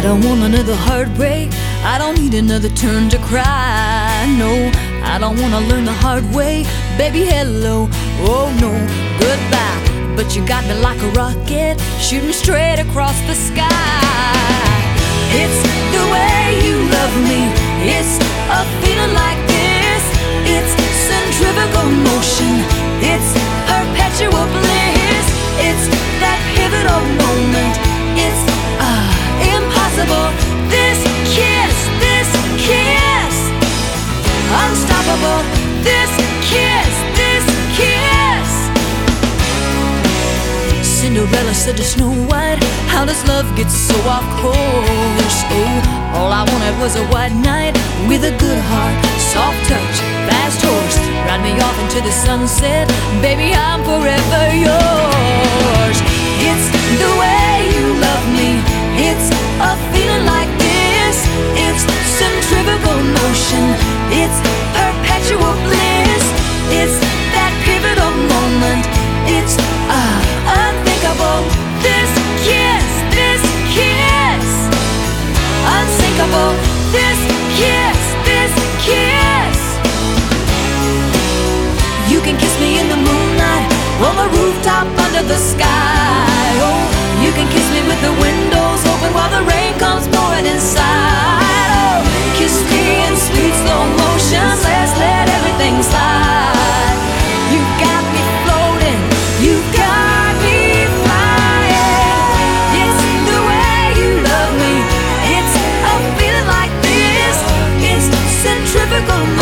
don't want another heartbreak. I don't need another turn to cry. No, I don't wanna learn the hard way. Baby, hello, oh no, goodbye. But you got me like a rocket, shooting straight across the sky. It's the way you love me. It's a feeling like this. It's centrifugal motion. It's perpetual bliss. It's that pivotal moment. It's impossible. This kiss, unstoppable. This kiss. Cinderella said to Snow White, how does love get so off course? Oh, all I wanted was a white knight with a good heart, soft touch, fast horse. Ride me off into the sunset, baby, I'm forever yours. It's the way you love me. It's a feeling like this. It's centrifugal motion. It's perpetual bliss. It's that pivotal moment. It's unthinkable. This kiss, unsinkable. This kiss. You can kiss me in the moonlight, on the rooftop under the sky. Oh, you can kiss me with the windows open while the rain comes pouring inside. Oh, kiss me in sweet slow motion. Let's let everything slide. You got me floating. You got me flying. It's the way you love me. It's a feeling like this. It's centrifugal